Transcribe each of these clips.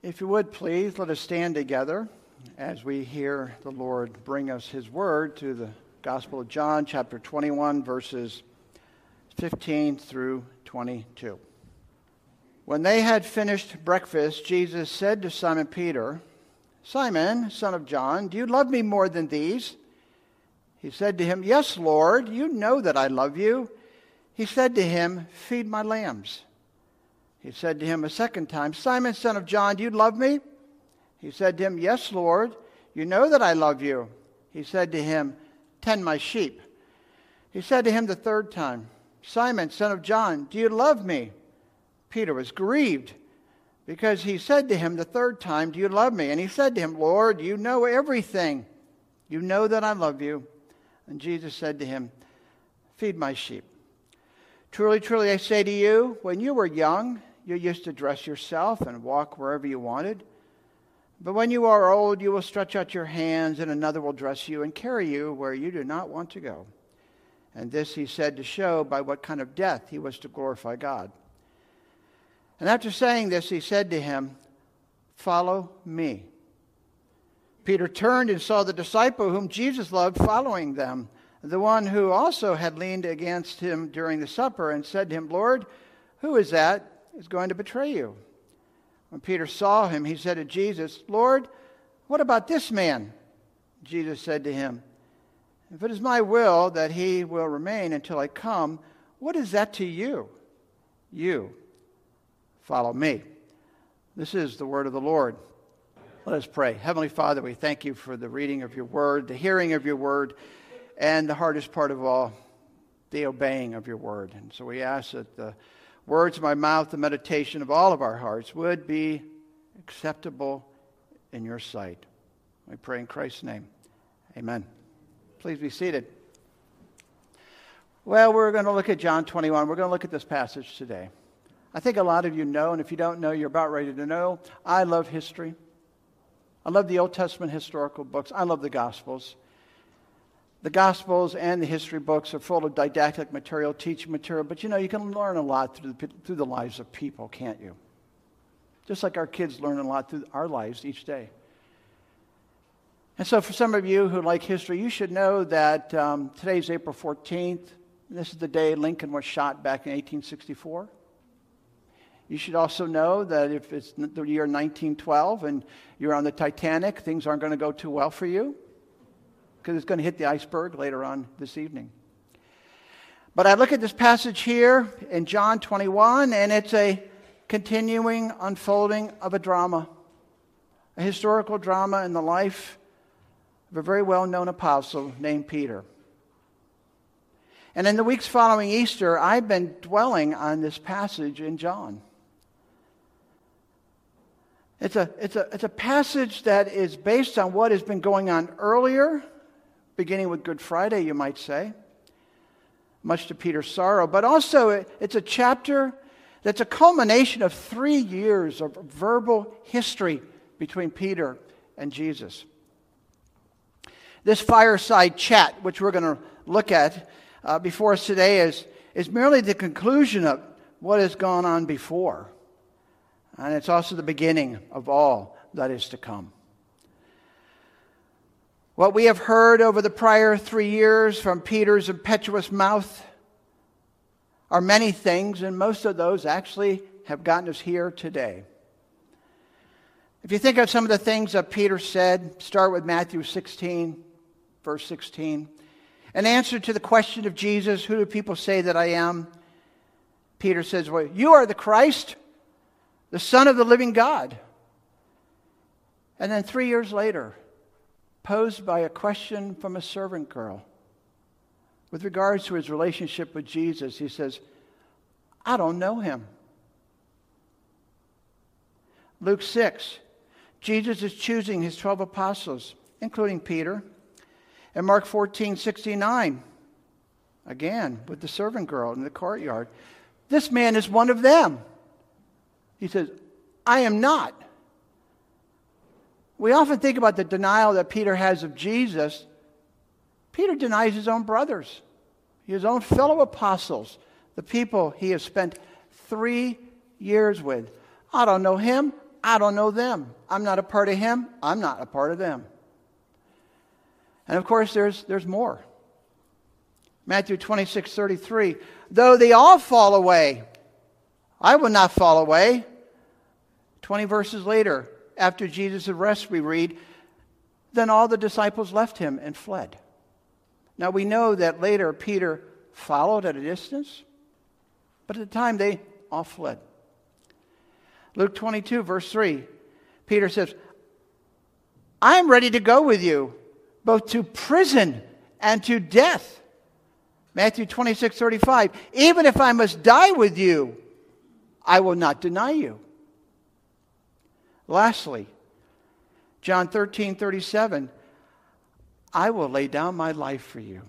If you would, please, let us stand together as we hear the Lord bring us His Word to the Gospel of John, chapter 21, verses 15 through 22. When they had finished breakfast, Jesus said to Simon Peter, "Simon, son of John, do you love me more than these?" He said to him, "Yes, Lord, you know that I love you." He said to him, "Feed my lambs." He said to him a second time, "Simon, son of John, do you love me?" He said to him, "Yes, Lord, you know that I love you." He said to him, "Tend my sheep." He said to him the third time, "Simon, son of John, do you love me?" Peter was grieved because he said to him the third time, "Do you love me?" And he said to him, "Lord, you know everything. You know that I love you." And Jesus said to him, "Feed my sheep. Truly, truly, I say to you, when you were young, you used to dress yourself and walk wherever you wanted. But when you are old, you will stretch out your hands, and another will dress you and carry you where you do not want to go." And this he said to show by what kind of death he was to glorify God. And after saying this, he said to him, "Follow me." Peter turned and saw the disciple whom Jesus loved following them, the one who also had leaned against him during the supper, and said to him, "Lord, who is that is going to betray you?" When Peter saw him, he said to Jesus, "Lord, what about this man?" Jesus said to him, "If it is my will that he will remain until I come, what is that to you? You follow me." This is the word of the Lord. Let us pray. Heavenly Father, we thank you for the reading of your word, the hearing of your word, and the hardest part of all, the obeying of your word. And so we ask that the words of my mouth, the meditation of all of our hearts would be acceptable in your sight. I pray in Christ's name. Amen. Please be seated. Well, we're going to look at John 21. We're going to look at this passage today. I think a lot of you know, and if you don't know, you're about ready to know. I love history. I love the Old Testament historical books. I love the Gospels. The Gospels and the history books are full of didactic material, teaching material, but you can learn a lot through the lives of people, can't you? Just like our kids learn a lot through our lives each day. And so for some of you who like history, you should know that today's April 14th, and this is the day Lincoln was shot back in 1864. You should also know that if it's the year 1912 and you're on the Titanic, things aren't going to go too well for you, because it's going to hit the iceberg later on this evening. But I look at this passage here in John 21, and it's a continuing unfolding of a drama, a historical drama in the life of a very well-known apostle named Peter. And in the weeks following Easter, I've been dwelling on this passage in John. It's a passage that is based on what has been going on earlier, beginning with Good Friday, you might say, much to Peter's sorrow. But also, it's a chapter that's a culmination of 3 years of verbal history between Peter and Jesus. This fireside chat, which we're going to look at before us today, is merely the conclusion of what has gone on before. And it's also the beginning of all that is to come. What we have heard over the prior 3 years from Peter's impetuous mouth are many things, and most of those actually have gotten us here today. If you think of some of the things that Peter said, start with Matthew 16, verse 16. In answer to the question of Jesus, "Who do people say that I am?" Peter says, "Well, you are the Christ, the Son of the living God." And then 3 years later, posed by a question from a servant girl with regards to his relationship with Jesus, he says, "I don't know him." Luke 6, Jesus is choosing his 12 apostles, including Peter. And Mark 14:69, again, with the servant girl in the courtyard, "This man is one of them." He says, "I am not." We often think about the denial that Peter has of Jesus. Peter denies his own brothers, his own fellow apostles, the people he has spent 3 years with. "I don't know him. I don't know them. I'm not a part of him. I'm not a part of them. And of course, there's more. Matthew 26:33. Though they all fall away, I will not fall away. 20 verses later, after Jesus' arrest, we read, then all the disciples left him and fled. Now we know that later Peter followed at a distance, but at the time they all fled. Luke 22, verse 3, Peter says, I am ready to go with you, both to prison and to death. Matthew 26:35, even if I must die with you, I will not deny you. Lastly, John 13:37, I will lay down my life for you.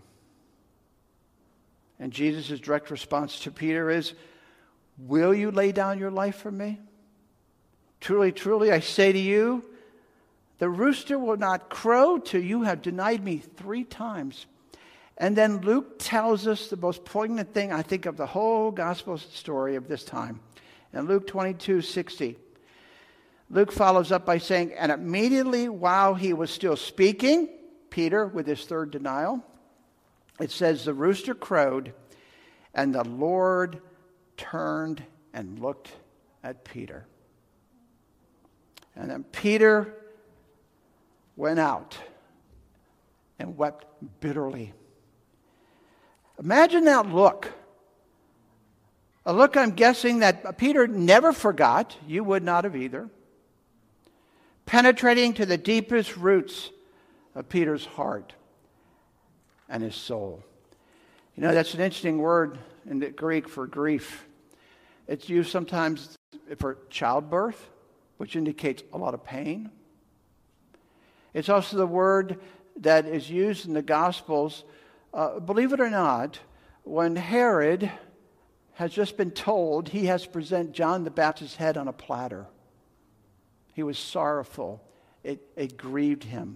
And Jesus' direct response to Peter is, will you lay down your life for me? Truly, truly, I say to you, the rooster will not crow till you have denied me 3 times. And then Luke tells us the most poignant thing, I think, of the whole gospel story of this time. In Luke 22:60, Luke follows up by saying, and immediately while he was still speaking, Peter, with his third denial, it says, the rooster crowed, and the Lord turned and looked at Peter. And then Peter went out and wept bitterly. Imagine that look. A look I'm guessing that Peter never forgot. You would not have either. Penetrating to the deepest roots of Peter's heart and his soul. You know, that's an interesting word in the Greek for grief. It's used sometimes for childbirth, which indicates a lot of pain. It's also the word that is used in the Gospels, believe it or not, when Herod has just been told he has to present John the Baptist's head on a platter. He was sorrowful. It grieved him.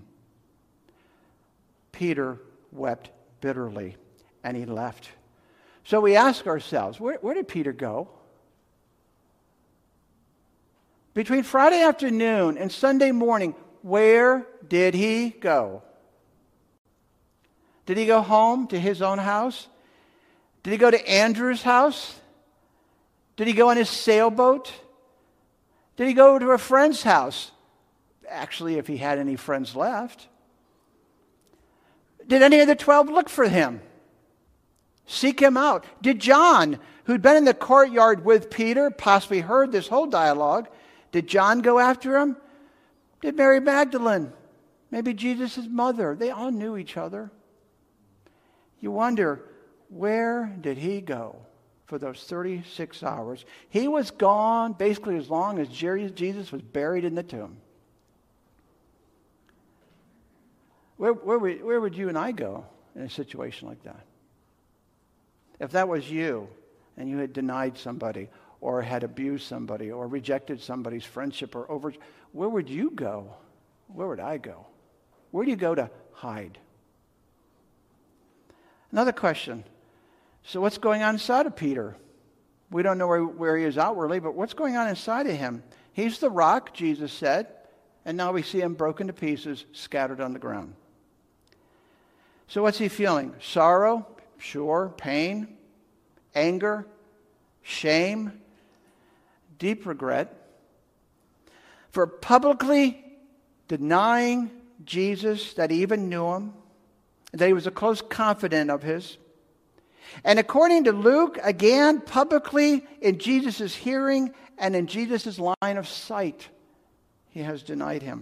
Peter wept bitterly, and he left. So we ask ourselves, where did Peter go? Between Friday afternoon and Sunday morning, where did he go? Did he go home to his own house? Did he go to Andrew's house? Did he go on his sailboat? Did he go to a friend's house? Actually, if he had any friends left. Did any of the 12 look for him? Seek him out? Did John, who'd been in the courtyard with Peter, possibly heard this whole dialogue, did John go after him? Did Mary Magdalene? Maybe Jesus' mother? They all knew each other. You wonder, where did he go for those 36 hours? He was gone basically as long as Jesus was buried in the tomb. Where would you and I go in a situation like that? If that was you and you had denied somebody or had abused somebody or rejected somebody's friendship where would you go? Where would I go? Where do you go to hide? Another question. So what's going on inside of Peter? We don't know where he is outwardly, but what's going on inside of him? He's the rock, Jesus said, and now we see him broken to pieces, scattered on the ground. So what's he feeling? Sorrow? Sure. Pain? Anger? Shame? Deep regret? For publicly denying Jesus, that he even knew him, that he was a close confidant of his. And according to Luke, again, publicly in Jesus' hearing and in Jesus' line of sight, he has denied him.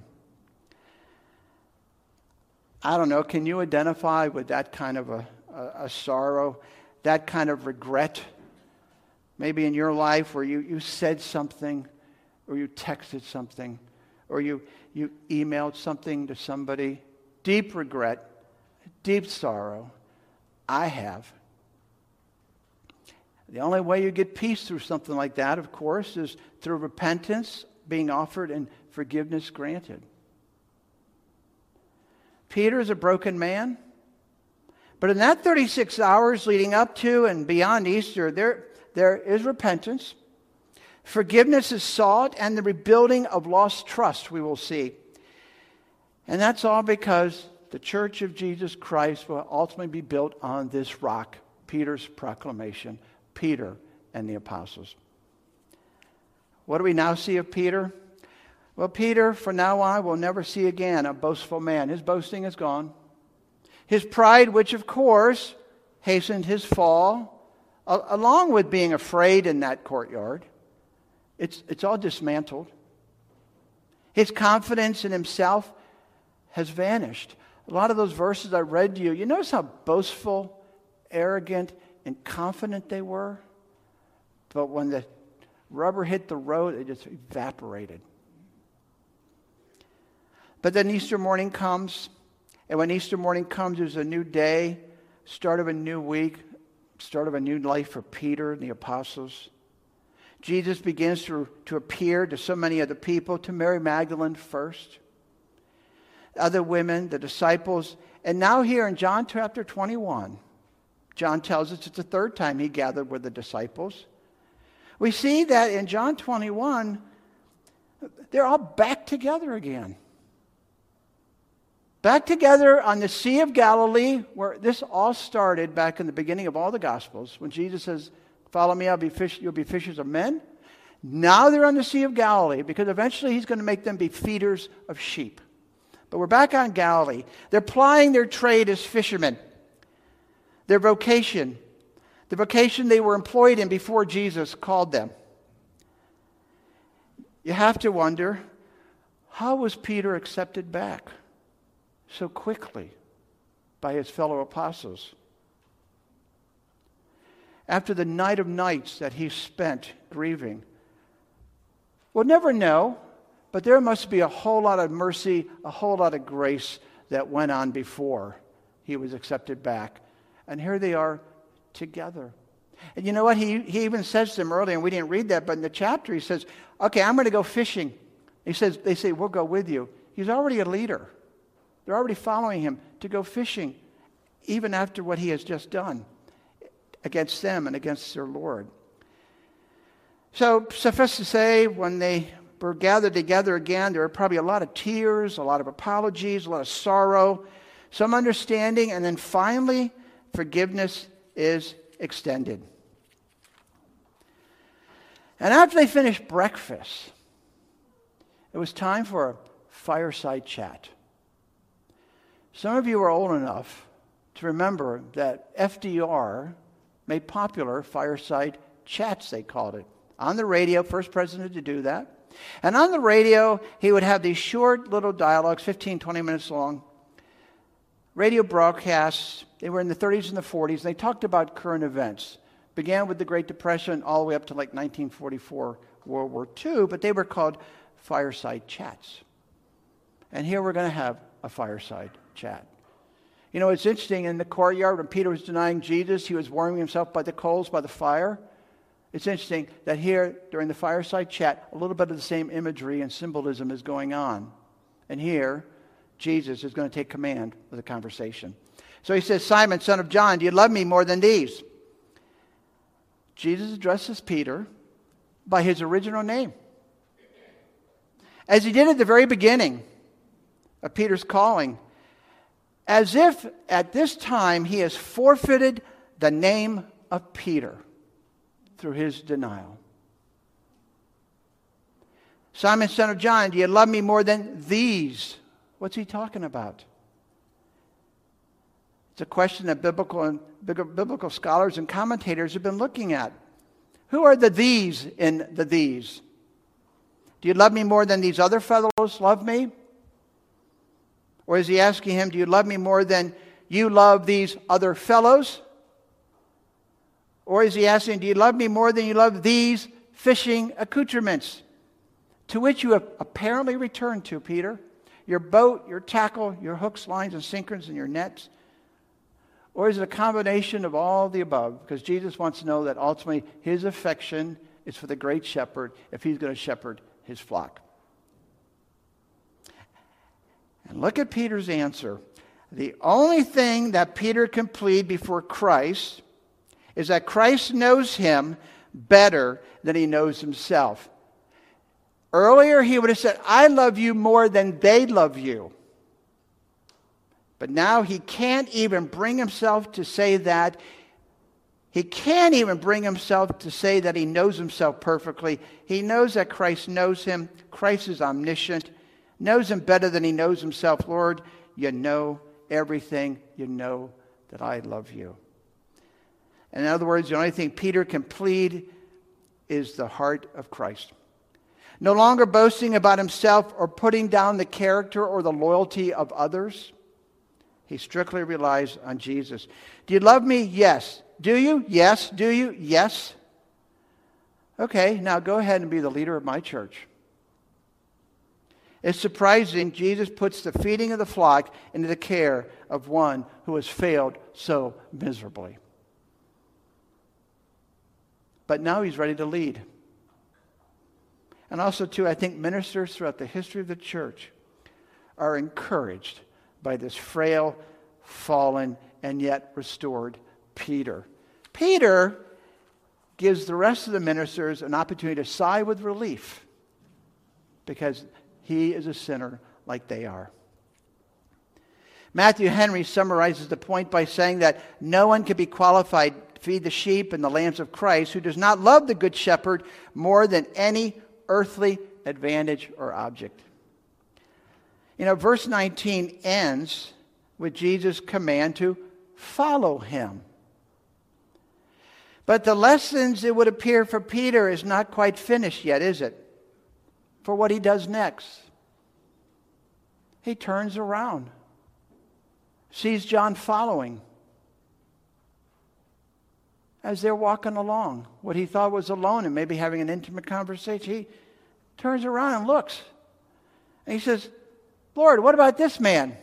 I don't know, can you identify with that kind of a sorrow, that kind of regret? Maybe in your life where you said something, or you texted something, or you emailed something to somebody. Deep regret, deep sorrow. I have. The only way you get peace through something like that, of course, is through repentance being offered and forgiveness granted. Peter is a broken man. But in that 36 hours leading up to and beyond Easter, there is repentance. Forgiveness is sought, and the rebuilding of lost trust we will see. And that's all because the Church of Jesus Christ will ultimately be built on this rock, Peter's proclamation, Peter and the apostles. What do we now see of Peter? Well, Peter, from now on, will never see again a boastful man. His boasting is gone. His pride, which of course hastened his fall, along with being afraid in that courtyard, it's all dismantled. His confidence in himself has vanished. A lot of those verses I read to you, you notice how boastful, arrogant, and confident they were? But when the rubber hit the road, it just evaporated. But then Easter morning comes, and when Easter morning comes, there's a new day, start of a new week, start of a new life for Peter and the apostles. Jesus begins to appear to so many other people, to Mary Magdalene first, other women, the disciples, and now here in John chapter 21, John tells us it's the third time he gathered with the disciples. We see that in John 21, they're all back together again. Back together on the Sea of Galilee, where this all started back in the beginning of all the Gospels, when Jesus says, "Follow me, you'll be fishers of men." Now they're on the Sea of Galilee, because eventually he's going to make them be feeders of sheep. But we're back on Galilee. They're plying their trade as fishermen. Their vocation, the vocation they were employed in before Jesus called them. You have to wonder, how was Peter accepted back so quickly by his fellow apostles? After the night of nights that he spent grieving, we'll never know, but there must be a whole lot of mercy, a whole lot of grace that went on before he was accepted back. And here they are together. And you know what? He even says to them earlier, and we didn't read that, but in the chapter he says, "Okay, I'm going to go fishing." They say, "We'll go with you." He's already a leader. They're already following him to go fishing, even after what he has just done against them and against their Lord. So suffice to say, when they were gathered together again, there were probably a lot of tears, a lot of apologies, a lot of sorrow, some understanding, and then finally, forgiveness is extended. And after they finished breakfast, it was time for a fireside chat. Some of you are old enough to remember that FDR made popular fireside chats, they called it. On the radio, first president to do that. And on the radio, he would have these short little dialogues, 15, 20 minutes long, radio broadcasts. They were in the 30s and the 40s. And they talked about current events. Began with the Great Depression all the way up to like 1944, World War II. But they were called fireside chats. And here we're going to have a fireside chat. You know, it's interesting, in the courtyard when Peter was denying Jesus, he was warming himself by the coals, by the fire. It's interesting that here, during the fireside chat, a little bit of the same imagery and symbolism is going on. And here, Jesus is going to take command of the conversation. So he says, "Simon, son of John, do you love me more than these?" Jesus addresses Peter by his original name, as he did at the very beginning of Peter's calling, as if at this time he has forfeited the name of Peter through his denial. "Simon, son of John, do you love me more than these?" What's he talking about? It's a question that biblical scholars and commentators have been looking at. Who are the these in the these? Do you love me more than these other fellows love me? Or is he asking him, do you love me more than you love these other fellows? Or is he asking, do you love me more than you love these fishing accoutrements? To which you have apparently returned to, Peter. Your boat, your tackle, your hooks, lines, and sinkers, and your nets. Or is it a combination of all the above? Because Jesus wants to know that ultimately his affection is for the great shepherd if he's going to shepherd his flock. And look at Peter's answer. The only thing that Peter can plead before Christ is that Christ knows him better than he knows himself. Earlier, he would have said, I love you more than they love you. But now he can't even bring himself to say that. He can't even bring himself to say that he knows himself perfectly. He knows that Christ knows him. Christ is omniscient, knows him better than he knows himself. Lord, you know everything. You know that I love you. In other words, the only thing Peter can plead is the heart of Christ. No longer boasting about himself or putting down the character or the loyalty of others. He strictly relies on Jesus. Do you love me? Yes. Do you? Yes. Do you? Yes. Okay, now go ahead and be the leader of my church. It's surprising Jesus puts the feeding of the flock into the care of one who has failed so miserably. But now he's ready to lead. And also, too, I think ministers throughout the history of the church are encouraged by this frail, fallen, and yet restored Peter. Peter gives the rest of the ministers an opportunity to sigh with relief because he is a sinner like they are. Matthew Henry summarizes the point by saying that no one can be qualified to feed the sheep and the lambs of Christ who does not love the Good Shepherd more than any earthly advantage or object. You know, verse 19 ends with Jesus' command to follow him. But the lessons, it would appear, for Peter is not quite finished yet, is it? For what he does next. He turns around, sees John following as they're walking along. What he thought was alone and maybe having an intimate conversation, he turns around and looks. And he says, Lord, what about this man?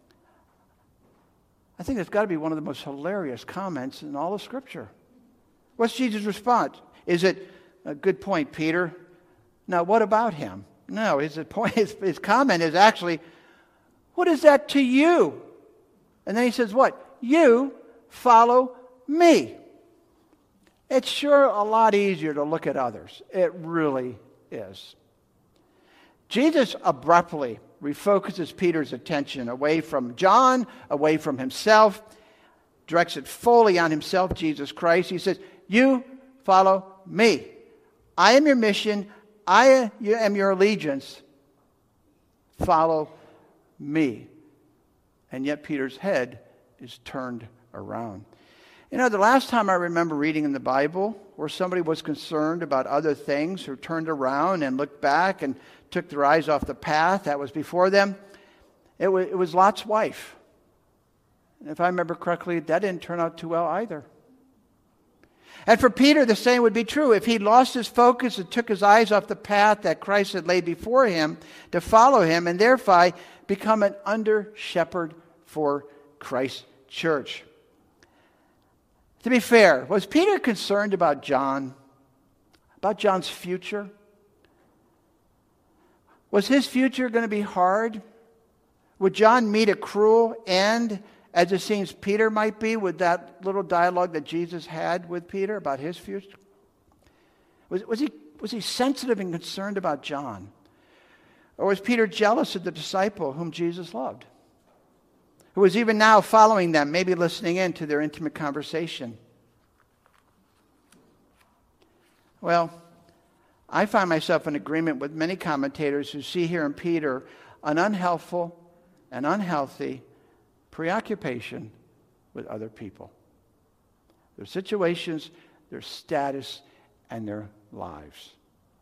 I think that's got to be one of the most hilarious comments in all of Scripture. What's Jesus' response? Is it, a good point, Peter? Now, what about him? No, his comment is actually, what is that to you? And then he says, what? You follow me. It's sure a lot easier to look at others. It really is. Jesus abruptly refocuses Peter's attention away from John, away from himself, directs it fully on himself, Jesus Christ. He says, you follow me. I am your mission. I am your allegiance. Follow me. And yet Peter's head is turned around. You know, the last time I remember reading in the Bible where somebody was concerned about other things who turned around and looked back and took their eyes off the path that was before them, it was Lot's wife. And if I remember correctly, that didn't turn out too well either. And for Peter, the same would be true. If he lost his focus and took his eyes off the path that Christ had laid before him to follow him and thereby become an under-shepherd for Christ's church. To be fair, was Peter concerned about John? About John's future? Was his future going to be hard? Would John meet a cruel end, as it seems Peter might be, with that little dialogue that Jesus had with Peter about his future? Was he sensitive and concerned about John? Or was Peter jealous of the disciple whom Jesus loved, who was even now following them, maybe listening in to their intimate conversation? Well, I find myself in agreement with many commentators who see here in Peter an unhelpful and unhealthy preoccupation with other people, their situations, their status, and their lives.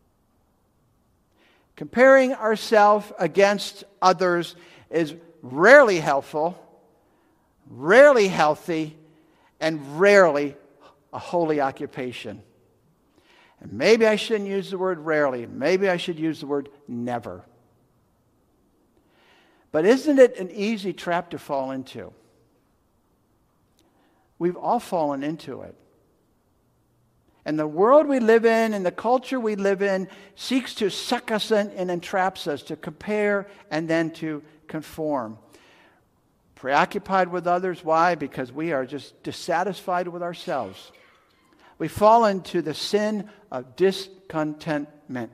Comparing ourselves against others is rarely helpful, rarely healthy, and rarely a holy occupation. And maybe I shouldn't use the word rarely. Maybe I should use the word never. But isn't it an easy trap to fall into? We've all fallen into it. And the world we live in and the culture we live in seeks to suck us in and entraps us to compare and then to conform. Preoccupied with others. Why? Because we are just dissatisfied with ourselves. We fall into the sin of discontentment.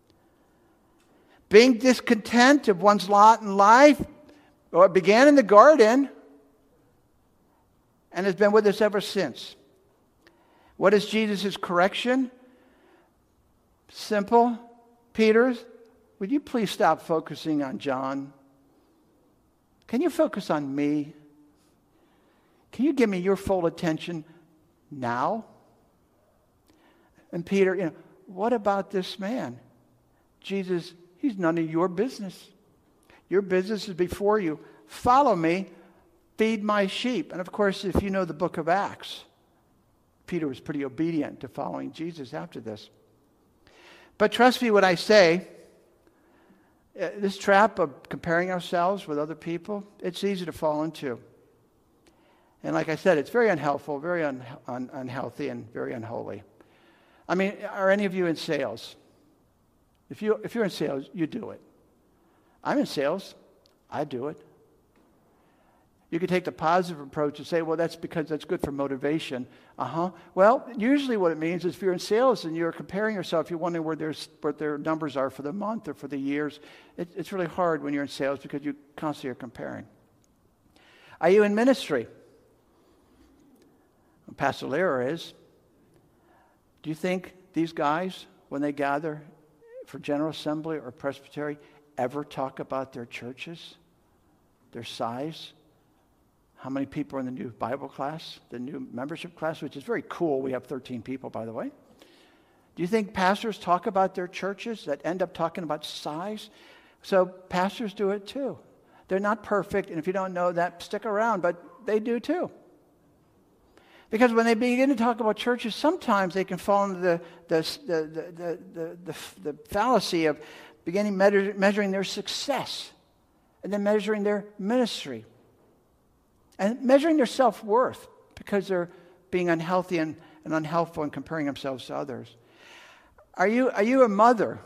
Being discontent of one's lot in life, well, it began in the garden and has been with us ever since. What is Jesus' correction? Simple. Peter, would you please stop focusing on John? Can you focus on me? Can you give me your full attention now? And Peter, what about this man? Jesus, he's none of your business. Your business is before you. Follow me, feed my sheep. And of course, if you know the book of Acts, Peter was pretty obedient to following Jesus after this. But trust me when I say, this trap of comparing ourselves with other people, it's easy to fall into. And like I said, it's very unhelpful, very unhealthy, and very unholy. I mean, are any of you in sales? If you're in sales, you do it. I'm in sales. I do it. You could take the positive approach and say, well, that's because that's good for motivation. Well, usually what it means is if you're in sales and you're comparing yourself, you're wondering what their numbers are for the month or for the years. It's really hard when you're in sales because you constantly are comparing. Are you in ministry? Pastor Lehrer is. Do you think these guys, when they gather for General Assembly or Presbytery, ever talk about their churches, their size? How many people are in the new Bible class, the new membership class, which is very cool. We have 13 people, by the way. Do you think pastors talk about their churches that end up talking about size? So pastors do it too. They're not perfect, and if you don't know that, stick around, but they do too. Because when they begin to talk about churches, sometimes they can fall into the fallacy of beginning measuring their success and then measuring their ministry and measuring their self-worth because they're being unhealthy and unhelpful and comparing themselves to others. Are you a mother?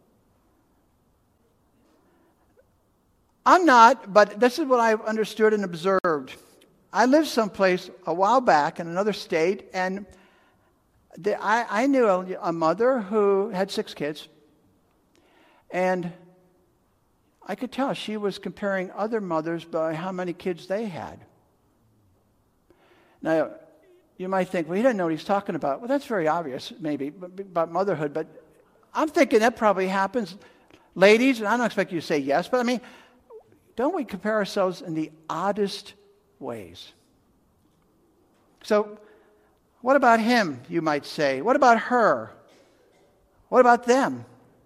I'm not, but this is what I've understood and observed. I lived someplace a while back in another state, and I knew a mother who had 6 kids, and I could tell she was comparing other mothers by how many kids they had. Now, you might think, well, he doesn't know what he's talking about. Well, that's very obvious, maybe, about motherhood, but I'm thinking that probably happens. Ladies, and I don't expect you to say yes, but I mean, don't we compare ourselves in the oddest ways? So, what about him, you might say? What about her? What about them?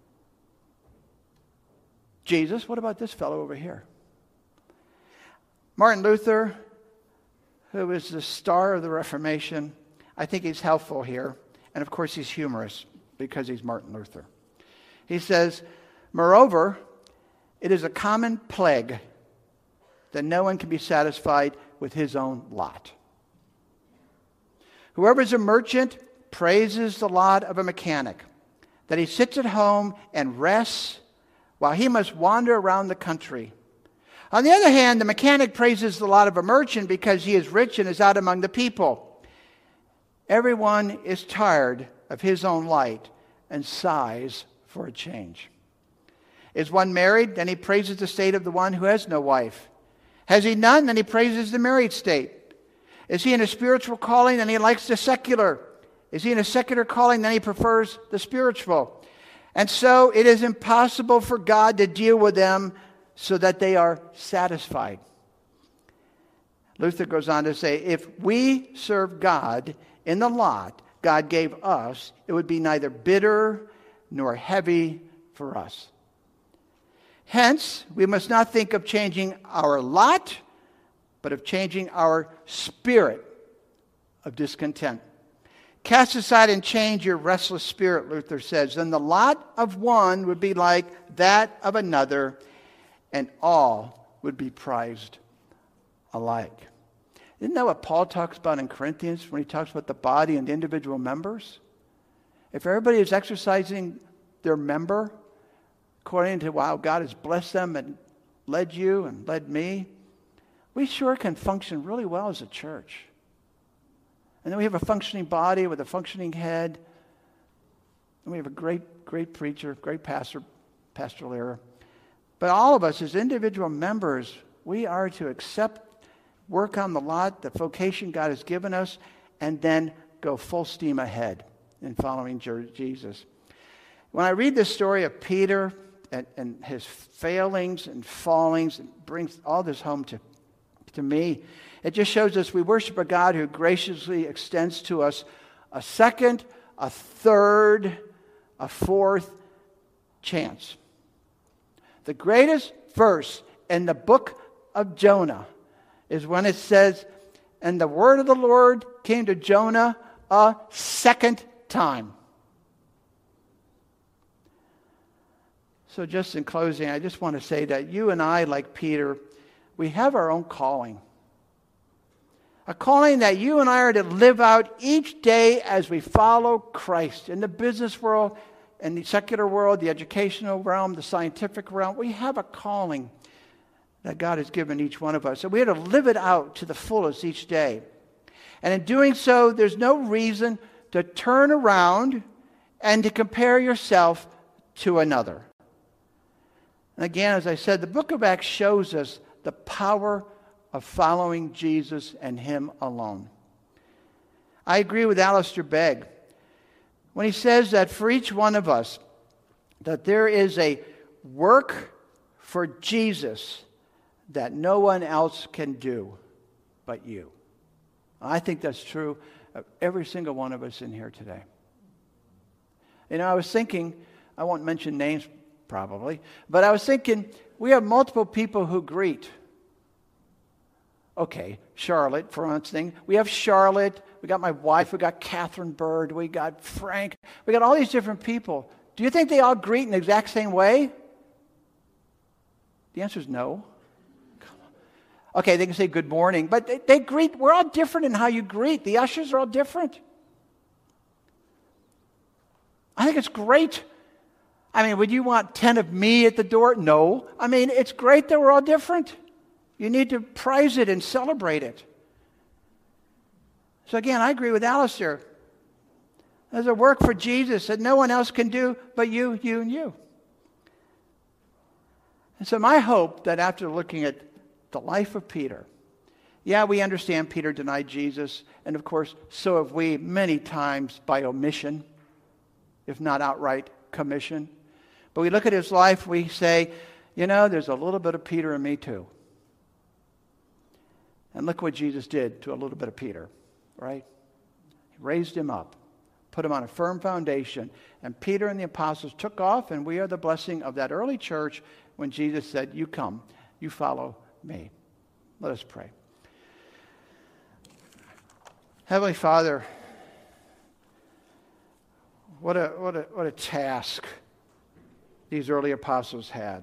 Jesus, what about this fellow over here? Martin Luther, who is the star of the Reformation, I think he's helpful here. And of course, he's humorous because he's Martin Luther. He says, moreover, it is a common plague that no one can be satisfied with his own lot. Whoever is a merchant praises the lot of a mechanic, that he sits at home and rests while he must wander around the country. On the other hand, the mechanic praises the lot of a merchant because he is rich and is out among the people. Everyone is tired of his own light and sighs for a change. Is one married? Then he praises the state of the one who has no wife. Has he none? Then he praises the married state. Is he in a spiritual calling? Then he likes the secular. Is he in a secular calling? Then he prefers the spiritual. And so it is impossible for God to deal with them so that they are satisfied. Luther goes on to say, if we serve God in the lot God gave us, it would be neither bitter nor heavy for us. Hence, we must not think of changing our lot, but of changing our spirit of discontent. Cast aside and change your restless spirit, Luther says. Then the lot of one would be like that of another, and all would be prized alike. Isn't that what Paul talks about in Corinthians when he talks about the body and the individual members? If everybody is exercising their member according to how God has blessed them and led you and led me, we sure can function really well as a church. And then we have a functioning body with a functioning head. And we have a great preacher, great pastor, Pastor Lehrer. But all of us as individual members, we are to accept, work on the lot, the vocation God has given us, and then go full steam ahead in following Jesus. When I read this story of Peter and his failings and fallings, it brings all this home to me. It just shows us we worship a God who graciously extends to us a second, a third, a fourth chance. The greatest verse in the book of Jonah is when it says, "And the word of the Lord came to Jonah a second time." So just in closing, I just want to say that you and I, like Peter, we have our own calling. A calling that you and I are to live out each day as we follow Christ. In the business world, in the secular world, the educational realm, the scientific realm, we have a calling that God has given each one of us. And we have to live it out to the fullest each day. And in doing so, there's no reason to turn around and to compare yourself to another. And again, as I said, the book of Acts shows us the power of following Jesus and Him alone. I agree with Alistair Begg when he says that for each one of us, that there is a work for Jesus that no one else can do but you. I think that's true of every single one of us in here today. You know, I was thinking, I won't mention names probably, but I was thinking, we have multiple people who greet. Okay, Charlotte, for instance. We have Charlotte, we got my wife, we got Catherine Bird, we got Frank, we got all these different people. Do you think they all greet in the exact same way? The answer is no. Okay, they can say good morning, but they greet, we're all different in how you greet. The ushers are all different. I think it's great. I mean, would you want 10 of me at the door? No. I mean, it's great that we're all different. You need to prize it and celebrate it. So again, I agree with Alistair. There's a work for Jesus that no one else can do but you, and you. And so my hope that after looking at the life of Peter, yeah, we understand Peter denied Jesus, and of course, so have we many times by omission, if not outright commission. But we look at his life, we say, you know, there's a little bit of Peter in me too. And look what Jesus did to a little bit of Peter, right? He raised him up, put him on a firm foundation, and Peter and the apostles took off, and we are the blessing of that early church when Jesus said, you come, you follow me. Let us pray. Heavenly Father, what a task these early apostles had.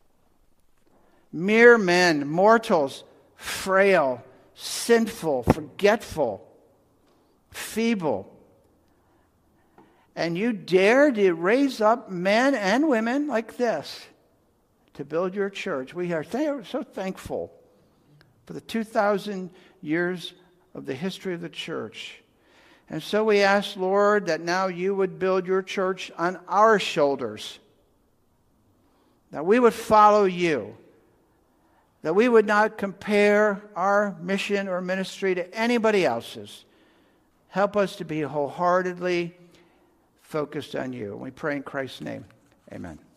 Mere men, mortals, frail, sinful, forgetful, feeble. And you dare to raise up men and women like this to build your church. We are so thankful for the 2,000 years of the history of the church. And so we ask, Lord, that now you would build your church on our shoulders, that we would follow you, that we would not compare our mission or ministry to anybody else's. Help us to be wholeheartedly focused on you. And we pray in Christ's name. Amen.